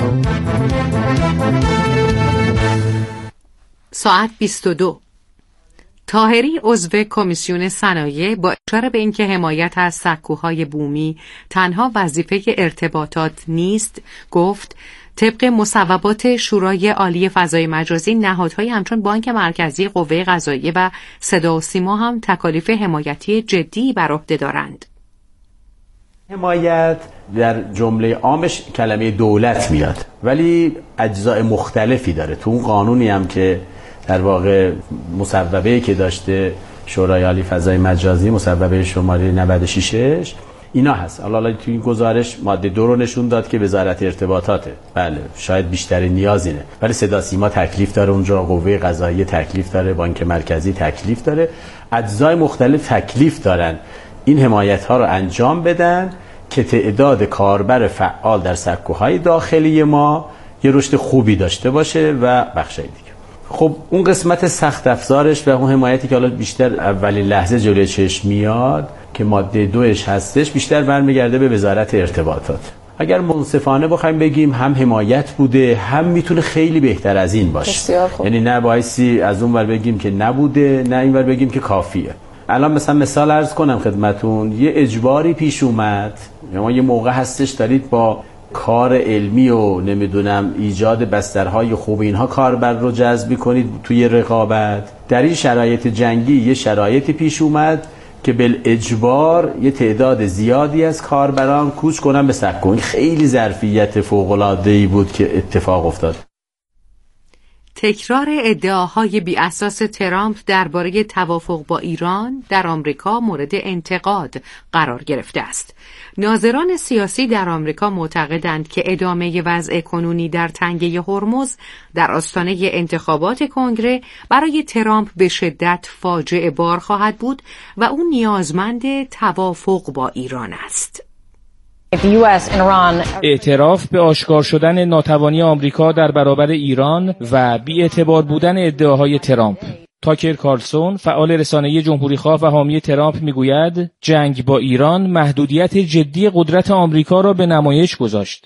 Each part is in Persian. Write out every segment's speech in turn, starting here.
ساعت 22. طاهری عضو کمیسیون صنایع با اشاره به اینکه حمایت از سکوهای بومی تنها وظیفه ارتباطات نیست گفت طبق مصوبات شورای عالی فضای مجازی نهادهای همچون بانک مرکزی، قوه قضاییه و صدا و سیما هم تکالیف حمایتی جدی بر عهده دارند. حمایت در جمله عامش کلمه دولت میاد ولی اجزای مختلفی داره. تو اون قانونی هم که در واقع مصوبه‌ای که داشته شورای عالی فضای مجازی، مصوبه شماره 96ش اینا هست. حالا توی این گزارش ماده 2 رو نشون داد که وزارت ارتباطاته. بله شاید بیشترین نیاز اینه ولی صدا سیما تکلیف داره اونجا، قوه قضاییه تکلیف داره، بانک مرکزی تکلیف داره، اجزای مختلف تکلیف دارن این حمایت ها رو انجام بدن که تعداد کاربر فعال در سکوهای داخلی ما یه رشد خوبی داشته باشه و بخشای دیگه. خب اون قسمت سخت افزارش و اون حمایتی که حالا بیشتر اولین لحظه جلوی چشم میاد که ماده 2ش هستش بیشتر برمیگرده به وزارت ارتباطات. اگر منصفانه بخوایم بگیم هم حمایت بوده هم میتونه خیلی بهتر از این باشه. یعنی نه بایستی از اون ور بگیم که نبوده نه این ور بگیم که کافیه. الان مثال عرض کنم خدمتون، یه اجباری پیش اومد، ما یه موقع هستش دارید با کار علمی و نمیدونم ایجاد بسترهای خوب اینها کاربر رو جذب کنید توی رقابت. در این شرایط جنگی یه شرایطی پیش اومد که بالاجبار یه تعداد زیادی از کاربران کوچ کنن به سکو. این خیلی ظرفیت فوق‌العاده‌ای بود که اتفاق افتاد. تکرار ادعاهای بی اساس ترامپ درباره توافق با ایران در آمریکا مورد انتقاد قرار گرفته است. ناظران سیاسی در آمریکا معتقدند که ادامه وضع کنونی در تنگه هرمز در آستانه انتخابات کنگره برای ترامپ به شدت فاجعه بار خواهد بود و او نیازمند توافق با ایران است. اعتراف به آشکار شدن ناتوانی آمریکا در برابر ایران و بی‌اعتبار بودن ادعاهای ترامپ. تاکر کارلسون، فعال رسانه‌ای جمهوری‌خواه و حامی ترامپ میگوید جنگ با ایران محدودیت جدی قدرت آمریکا را به نمایش گذاشت.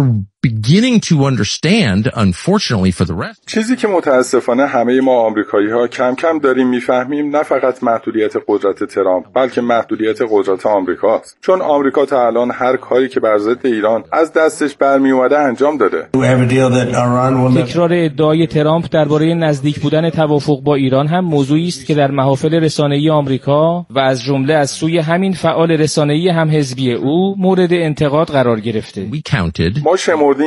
چیزی که متاسفانه همه ما آمریکایی‌ها کم کم داریم میفهمیم نه فقط محدودیت قدرت ترامپ بلکه محدودیت قدرت آمریکاست. چون آمریکا تا الان هر کاری که بر ضد ایران از دستش برمی اومده انجام داده. تکرار ادعای ترامپ درباره نزدیک بودن توافق با ایران هم موضوعی است که در محافل رسانه‌ای آمریکا و از جمله از سوی همین فعال رسانه‌ای هم حزبی او مورد انتقاد قرار گرفته. ما شمردیم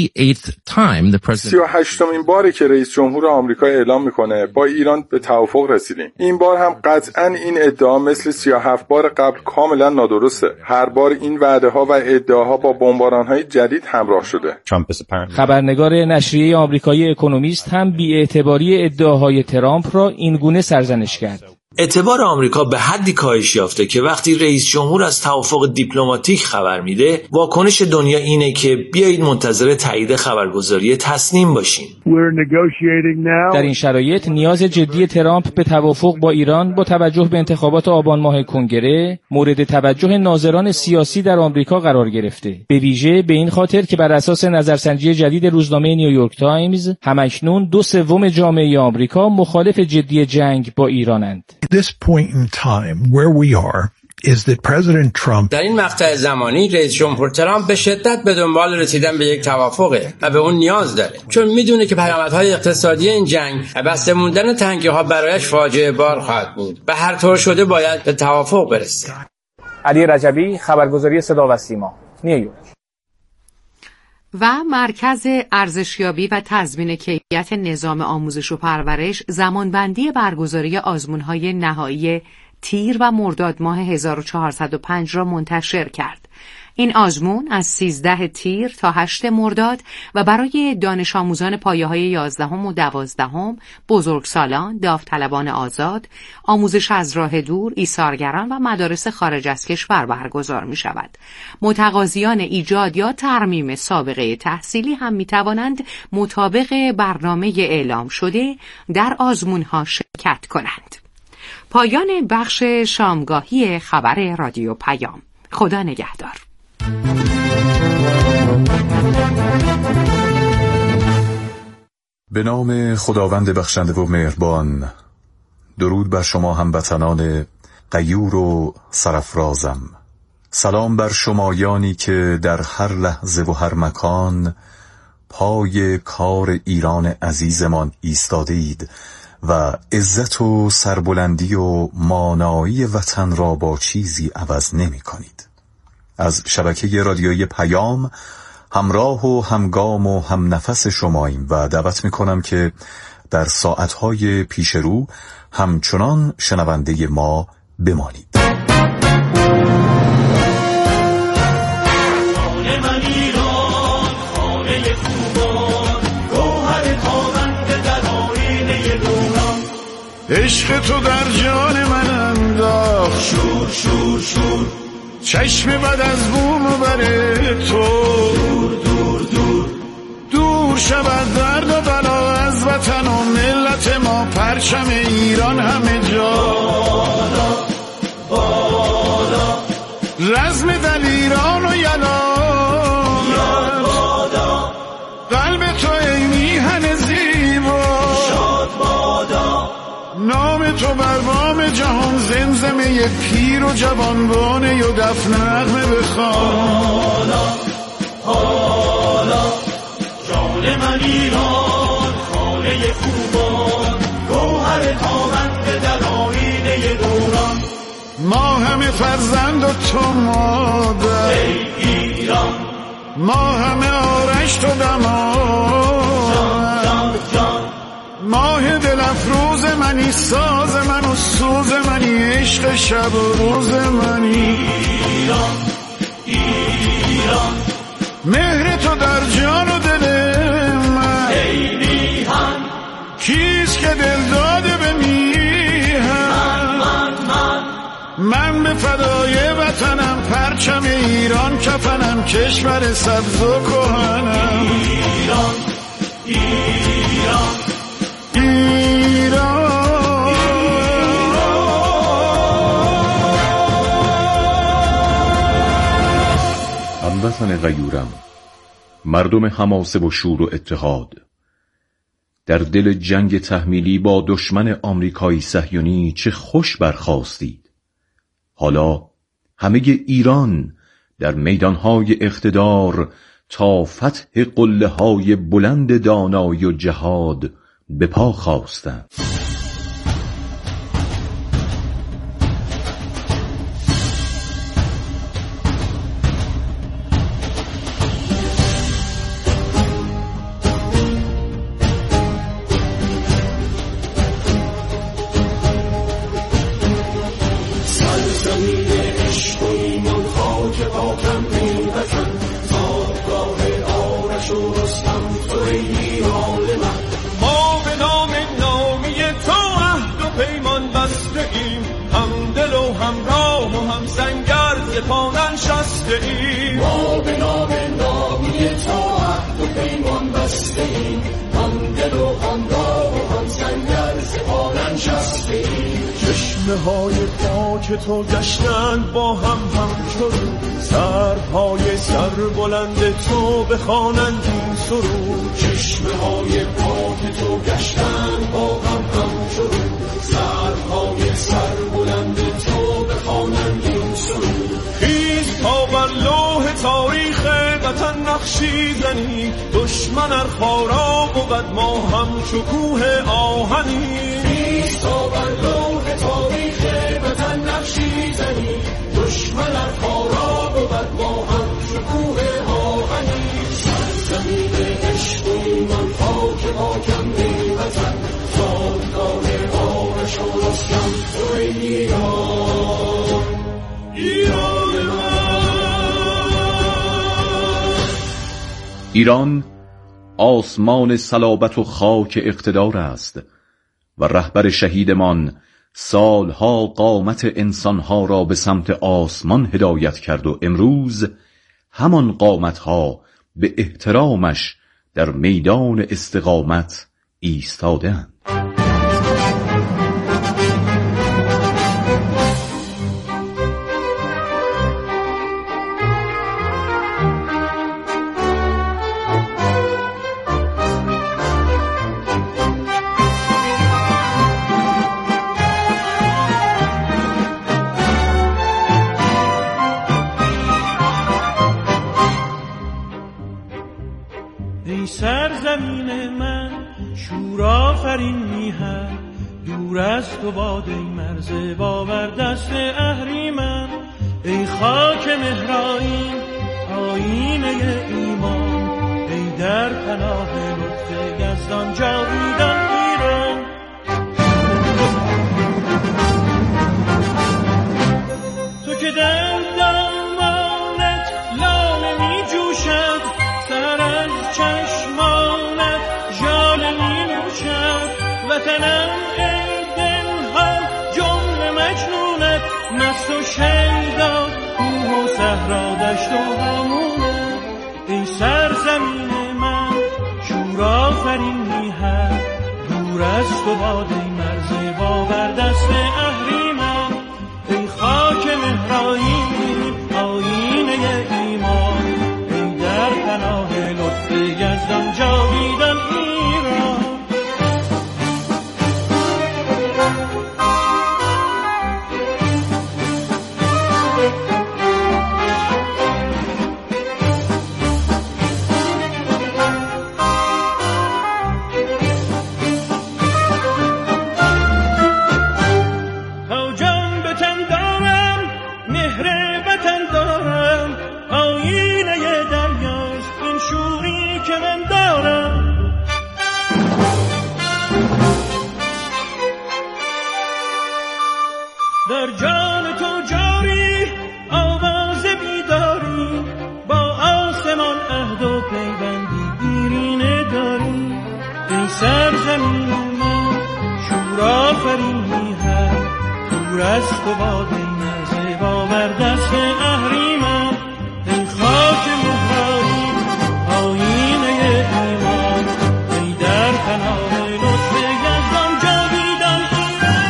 38مین باری که رئیس جمهور آمریکا اعلام میکنه با ایران به توافق رسیدیم. این بار هم قطعاً این ادعا مثل 37 بار قبل کاملا نادرسته. هر بار این وعده ها و ادعاها با بمباران‌های جدید همراه شده. خبرنگار نشریه آمریکایی اکونومیست هم بی‌اعتباری ادعاهای ترامپ را اینگونه سرزنش کرد. اعتبار آمریکا به حدی کاهش یافته که وقتی رئیس جمهور از توافق دیپلماتیک خبر میده، واکنش دنیا اینه که بیایید منتظر تایید خبرگزاری تصنیم باشین. در این شرایط نیاز جدی ترامپ به توافق با ایران با توجه به انتخابات آبان ماه کنگره مورد توجه ناظران سیاسی در آمریکا قرار گرفته. به ویژه به این خاطر که بر اساس نظرسنجی جدید روزنامه نیویورک تایمز همکنون 2/3 جامعه آمریکا مخالف جدی جنگ با ایرانند. در این مقطع زمانی رئیس جمهور ترامپ به شدت به دنبال رسیدن به یک توافقه و به اون نیاز داره، چون میدونه که پیامدهای اقتصادی این جنگ و بسته موندن تنگه‌ها برایش فاجعه بار خواهد بود و هر طور شده باید به توافق برسه. علی رجبی، خبرگزاری صدا و سیما، نیویورک. و مرکز ارزشیابی و تضمین کیفیت نظام آموزش و پرورش زمانبندی برگزاری آزمون‌های نهایی تیر و مرداد ماه 1405 را منتشر کرد. این آزمون از 13 تیر تا 8 مرداد و برای دانش آموزان پایه‌های 11 و 12، بزرگسالان، داوطلبان آزاد، آموزش از راه دور، ایثارگران و مدارس خارج از کشور برگزار می شود. متقاضیان ایجاد یا ترمیم سابقه تحصیلی هم می توانند مطابق برنامه اعلام شده در آزمون‌ها شرکت کنند. پایان بخش شامگاهی خبر رادیو پیام. خدا نگهدار. به نام خداوند بخشنده و مهربان. درود بر شما هموطنان غیور و سرافرازم. سلام بر شمایانی که در هر لحظه و هر مکان پای کار ایران عزیزمان ایستاده اید و عزت و سربلندی و مانایی وطن را با چیزی عوض نمی کنید. از شبکه رادیویی پیام همراه و همگام و هم نفس شماییم و دعوت می کنم که در ساعتهای پیش رو همچنان شنونده ما بمانید. عشق تو در جان من انداخت شور شور شور، چشم بد از بوم و بره تو دور دور دور دور شود درد و بلا از وطن و ملت ما، پرچم ایران همه جا بالا بالا، رزم دلیران و یلا بادا، قلب تو ای میهن زیبا شاد بادا، نام تو بر بام جهان زمزمه پیر و جوانبانه و دف نغمه بخوان. حالا جان من ایران، خانه خوبان، گوهر تابنده در آیینه دوران، ما همه فرزند و تو مادر ای ایران، ما همه آرش تو دماد جان جان، ماه دل افروز منی، ساز من و سوز منی، عشق شب و روز منی ایران ایران، مهر تو در جان و دل من ای میهن، کیست که دل داده به میهن من به فدای وطنم، پرچم ایران کفنم، کشور سبز و کهنم ایران ایران ایران. هموطن غیورم، مردم حماسه و شور و اتحاد، در دل جنگ تحمیلی با دشمن آمریکایی صهیونی چه خوش برخاستید. حالا همه ایران در میدانهای اقتدار تا فتح قله‌های بلند دانایی و جهاد به پا خواستند. ما به نام نامی تو عهد و پیمان بسته ایم، هم دل و هم راه و هم سنگر ز پا ننشسته ایم. چشمه های پاک تو گشتند با هم همچون، سرهای سر بلند تو بخوانند این سرود. چشمه های پاک تو گشتند با هم همچون، سرهای سر بلند تو بخوانند این سرود. تا بر لوح تاریخ وطن نقشی زنی، دشمن ار خارا بود ما همچو کوه آهنی. تا بر لوح تاریخ وطن نقشی زنی، دشمن ار خارا بود ما همچو کوه آهنی. سرزمین عشق و ایمان خاک پاکم ای وطن، زادگاه آرش و رستم تو ای ایران ایران من. ایران آسمان صلابت و خاک اقتدار است و رهبر شهیدمان سالها قامت انسانها را به سمت آسمان هدایت کرد و امروز همان قامتها به احترامش در میدان استقامت ایستاده‌اند. ای سرزمین من شور آفرین میهن، دور از تو باد ای مرز باور دست اهریمن. ای خاک مهرائین آیینه ایمان، ای در پناه لطف یزدان جاویدان ایران. تو که در دامانت لاله می جوشد، سر از چشمانت ژاله می نوشد. وطنم ای دلها جمله مجنونت، مست و شیدا کوه و صحرا دشت و هامونت. ای سرزمین من شور آفرین میهن، دور از تو باد ای مرز باور دست اهریمن. ای خاک مهرائین آیینه ایمان، ای در پناه لطف یزدان جاویدان ایران. در جان تو جاری آواز بیداری، با آسمان عهد و پیوندی دیرینه داری. ای سرزمین من شور آفرین میهن، دور از تو باد ای مرز باور دست اهریمن. ای خاک مهرائین آیینه ایمان، ای در پناه لطف یزدان جاویدان ایران.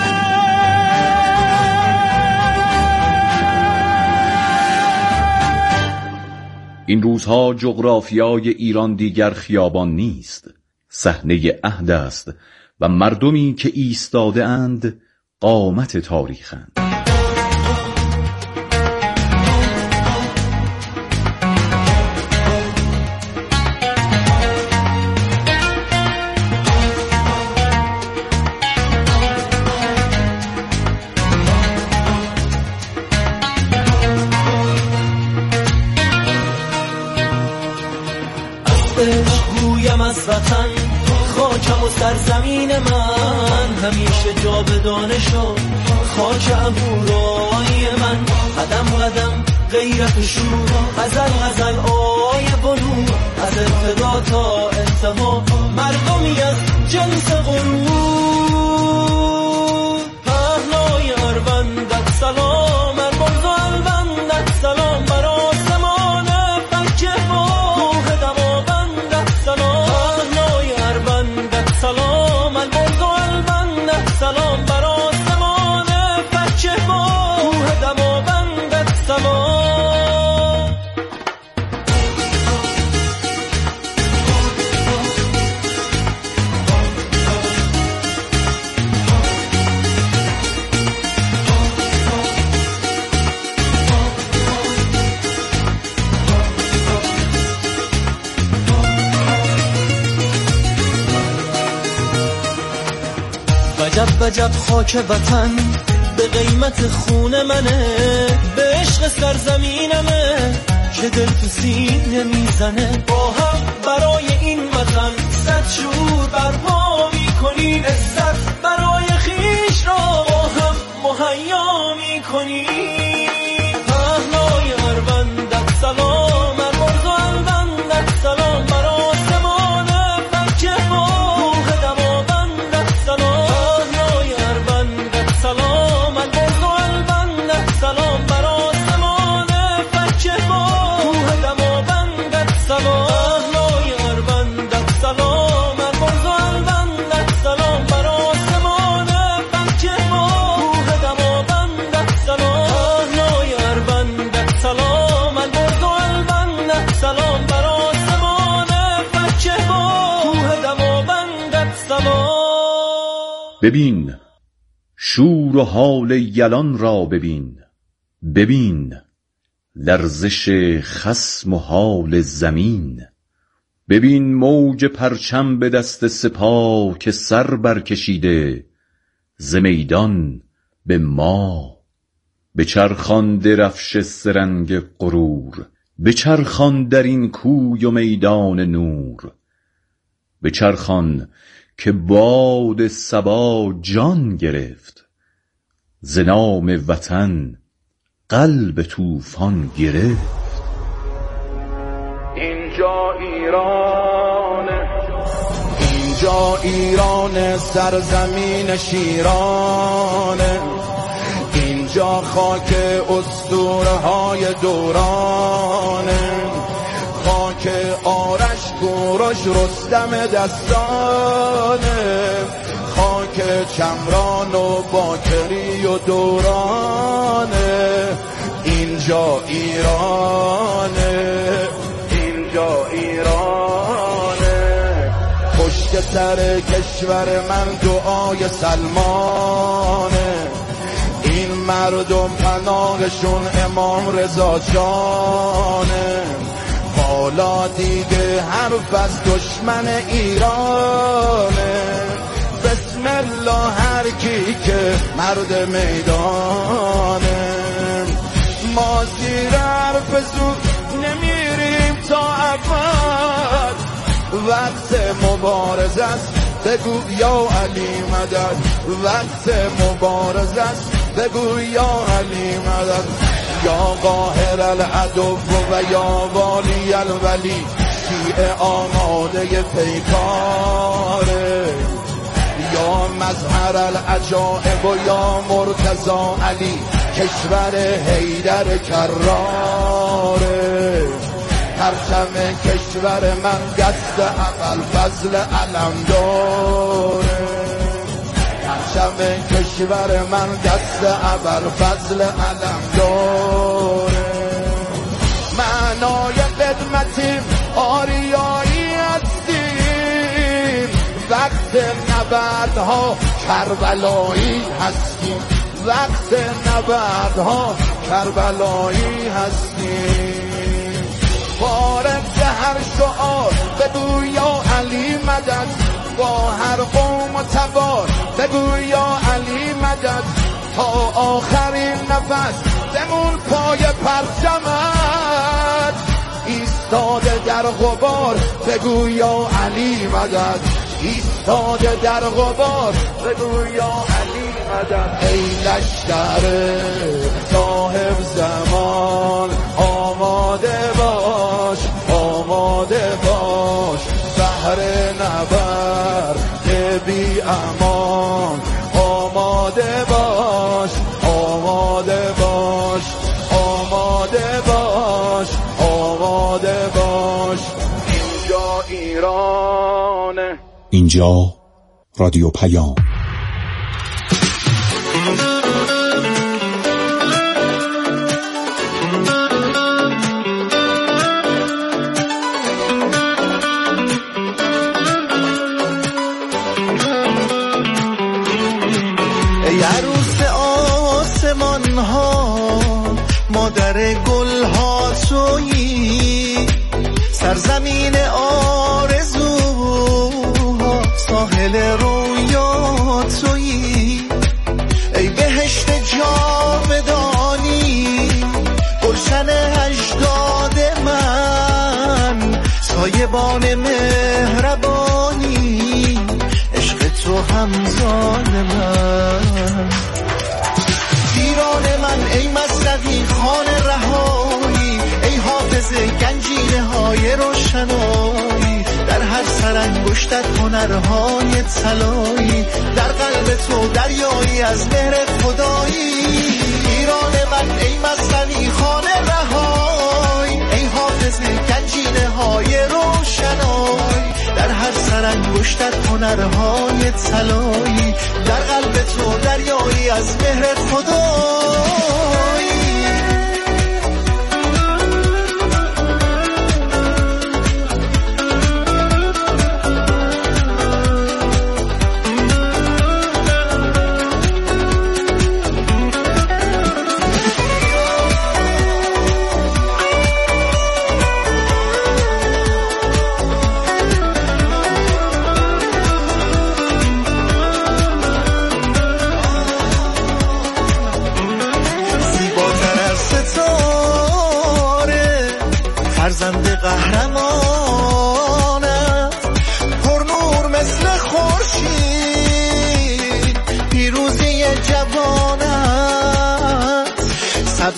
این روزها جغرافیای ایران دیگر خیابان نیست، صحنه عهد است و مردمی که ایستاده اند قامت تاریخند. گویم از وطن خاکم و سرزمین من، همیشه جاودانه شد خاک عبورای من. قدم قدم غیرت شور، غزل غزل آی بلور، از ابتدا تا انتها مردمی از جنس غرور. پهنای اروندت سلام، ارباز و البندت سلام، بر آسمان فکه ماه دماوندت سلام. پهنای اروندت سلام، البرز و البندت سلام، بر آسمان فکه ماه دماوندت سلام. وجب وجب خاک وطن به قیمت خون منه، به عشق سرزمینمه که دل تو سینه میزنه. با هم برای این وطن صد شور برپا میکنیم، عزت برای خیش را با هم مهیا میکنیم. پهنای اروندت سلام، ارباز و البندت سلام، بر آسمان فکه ماه دماوندت سلام. سلام البرز و البندت سلام، بر آسمان فکه ماه دماوندت سلام. پهنای اروندت سلام، البرز و البندت سلام، بر آسمان فکه ماه دماوندت سلام. پهنای اروندت سلام، البرز و البندت سلام، بر آسمان فکه ماه دماوندت سلام. ببین شور و حال یلان را ببین، ببین لرزش خصم و حال زمین. ببین موج پرچم به دست سپاه که سر برکشیده ز میدان به ما. بچرخان درفش سرنگ غرور، بچرخان در این کوی و میدان نور. بچرخان که باد صبا جان گرفت، ز نام وطن قلب طوفان گرفت. اینجا ایرانه، اینجا ایرانه، سرزمین شیرانه، اینجا خاک اسطوره‌های دورانه، خاک آرش کوروش رستم دستانه، خاک چمران و باکری و دورانه. اینجا ایرانه، اینجا ایرانه، پشت سر کشور من دعای سلمانه، این مردم پناهشون امام رضا جانه. حالا دیگه حرف از دشمن ایرانه، بسم الله هر کی که مرد میدانه. ما زیر حرف زود نمیریم تا ابد، وقت مبارزه است بگو یا علی مدد، وقت مبارزه است بگو یا علی مدد. یا قاهر العدو و یا والی الولی، شیعه آماده پیکاره، یا مظهر العجائب و یا مرتضی علی، کشور حیدر کراره. پرچم کشور من دست ابوالفضل علمداره، پرچم کشور من دست ابوالفضل علمداره. معنای خدمتیم آریایی هستیم، وقت نبردها کربلایی هستیم، وقت نبردها کربلایی هستیم. فارغ هر شعار بگو یا علی مدد، با هر قوم و تبار بگو یا علی مدد. تا آخرین نفس بمون پای پرچمت، ایستاده در غبار بگو یا علی مدد، ایستاده در غبار بگو یا علی مدد. ای لشکر صاحب زمان آماده باش، آماده باش، بهر نبرد بی امان. آماده باش، آماده باش، آماده باش، آماده باش. اینجا ایرانه، اینجا رادیو پیام. مادر گل ها تویی، سرزمین آرزوها، ساحل رویا تویی. ای بهشت جاودانی، گلشن اجداد من، سایبان مهربانی، عشق تو همزاد من. ایران من ای مصرفی خان رهایی، ای حافظ گنجینه های روشنایی، در هر سرانگشتت هنرهای طلایی، در قلب تو دریایی از مهر خدایی. ایران من ای مصرفی خان رهایی، ای حافظ گنجینه های روشنایی، در هر سرانگشتت هنرهای طلایی، در قلب تو دریایی از مهر خدایی.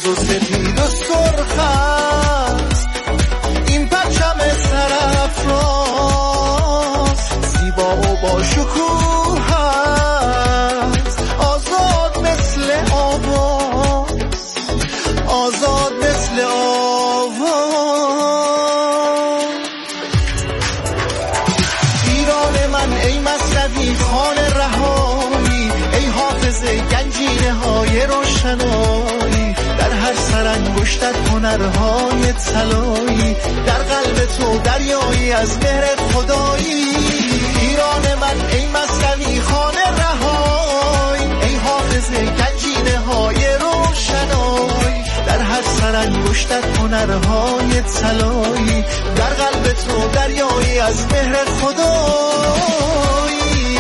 سبز و سپید و سرخ است این پرچم سرافراز، زیبا و با شکوه است، آزاد مثل آواز، آزاد مثل آواز. ایران من ای مصنوی خوان رهایی، ای حافظ گنجینه های روشنایی، در هر سرانگشتت هنرهای طلایی، در قلب تو دریایی از مهر خدایی. ایران من ای مصنوی خوان رهایی، ای حافظ گنجینه های روشنایی، در هر سرانگشتت هنرهای طلایی، در قلب تو دریایی از مهر خدایی.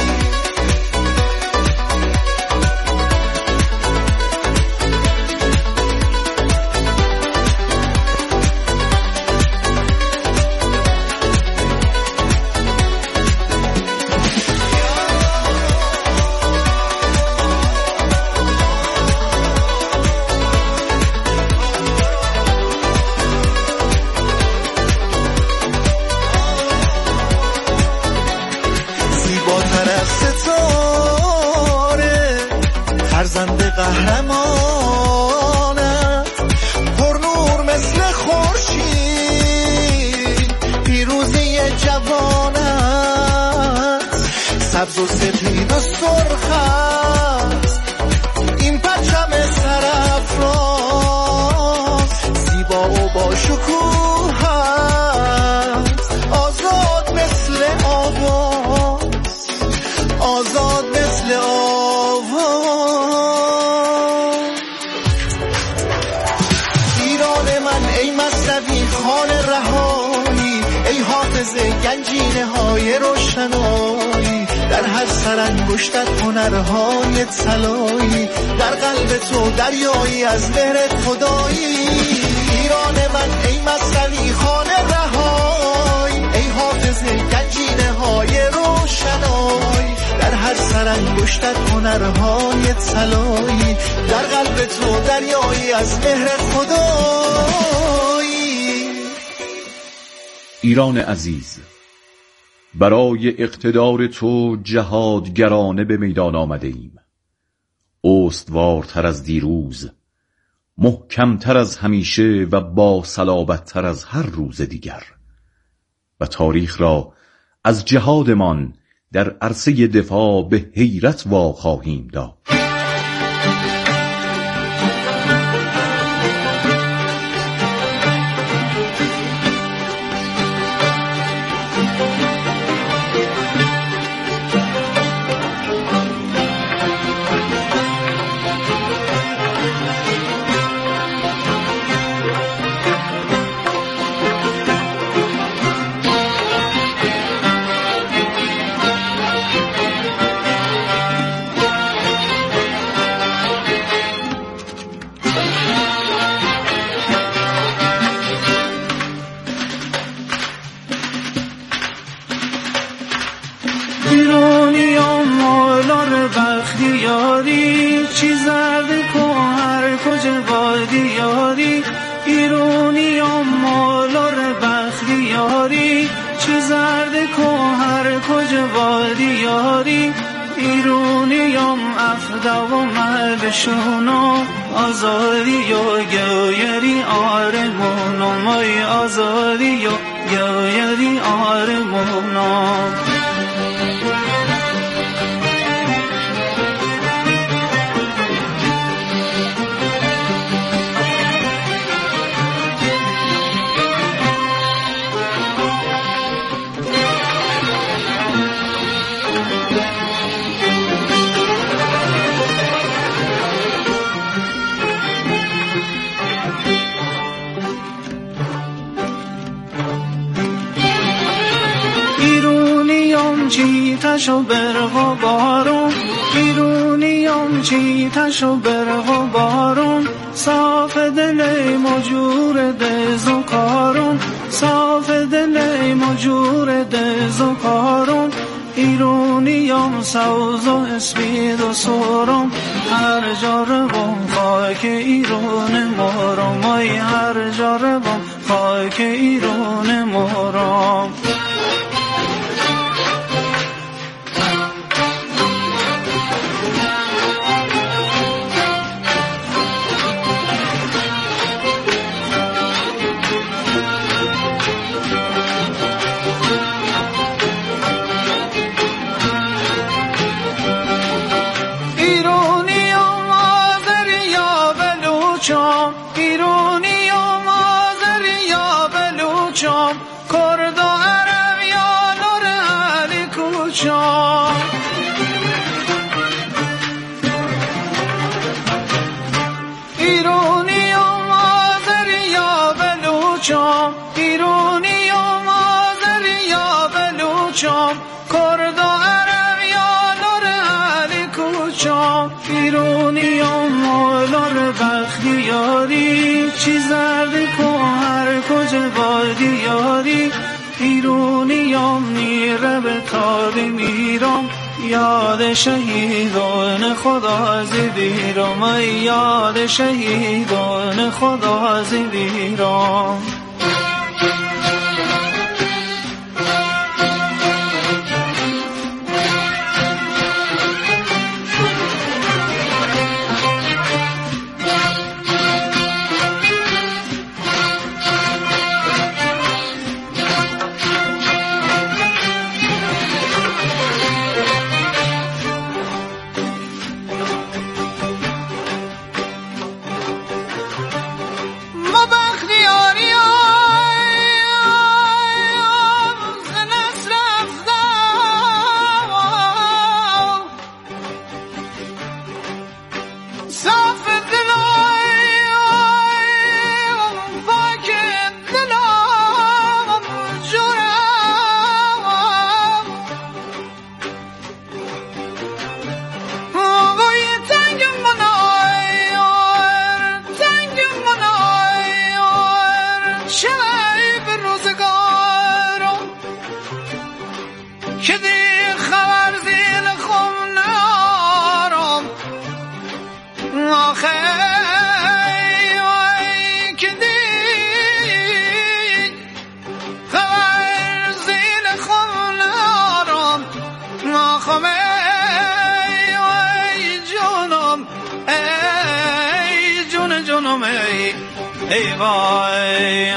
فرزند قهرمانت پرنور مثل خورشید، پیروزی جوانت سبز و سپید و سرخ است این پرچم سرافراز، زیبا و با شکوه است، آزاد مثل آواز، آزاد مثل آواز. خوان رهایی، ای حافظ گنجینه های روشنایی، در هر سرانگشتت هنرهای طلایی، در قلب تو دریایی از مهر خدایی. ایران من ای مصنوی خوان رهایی، ای حافظ گنجینه های روشنایی، در هر سرانگشتت هنرهای طلایی، در قلب تو دریایی از مهر خدایی. ایران عزیز، برای اقتدار تو جهادگرانه به میدان آمده ایم. استوارتر از دیروز، محکمتر از همیشه و با صلابتر از هر روز دیگر، و تاریخ را از جهادمان در عرصه دفاع به حیرت وا خواهیم داد. ایرانیان مالار بختیاری، چی زرد کو هر کجا وادیاری، ایرانیان مالار بختیاری، چی زرد کو هر کجا وادیاری، ایرانیان افدا و مهبشونا، آزادی و گویری آرمونا، مای آزادی و گویری آرمونا. چی تشو برق و بارون، ایرونیام چی تشو برق و بارون، صاف دل مجور دز و کارون، صاف دل مجور دز و کارون، ایرونیام سوز و اسپید و سرم هر جا روم خاک ایران مهرم ای هر جا روم خاک ایران مهرم چی زرد کو هر کجا بادی یاری ایرونیام میره به تابی میرم یاد شهیدان خدا زیرم ای یاد شهیدان خدا زیرم ای وای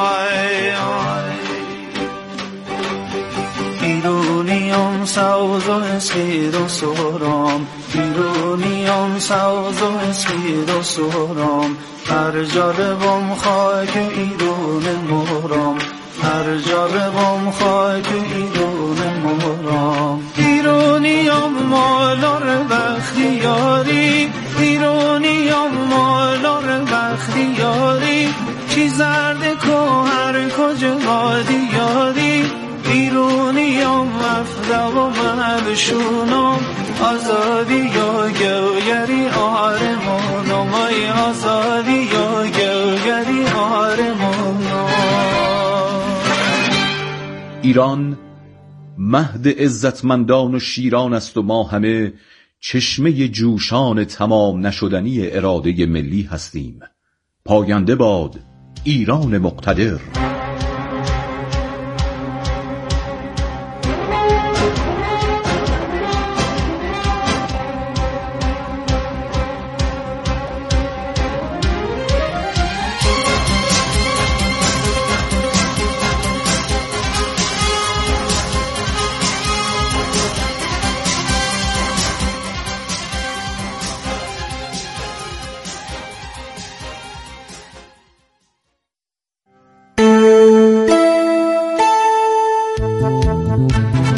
ایرونیام سوز و اسپید و سرم ایرونیام سوز و اسپید و سرم هر جا روم خاک ایران مهرم هر جا روم خاک ایران مهرم ایرونیام مالار بختیاری ایرونیام مالار بختیاری چی زرد کو هر کجا بادی یاری ایرونیام افده و مبشونم آزادی یا گوگری آرمونم ای آزادی یا گوگری آرمونم ایران مهد عزتمندان و شیران است و ما همه چشمه جوشان تمام نشدنی اراده ملی هستیم. پاینده باد ایران مقتدر.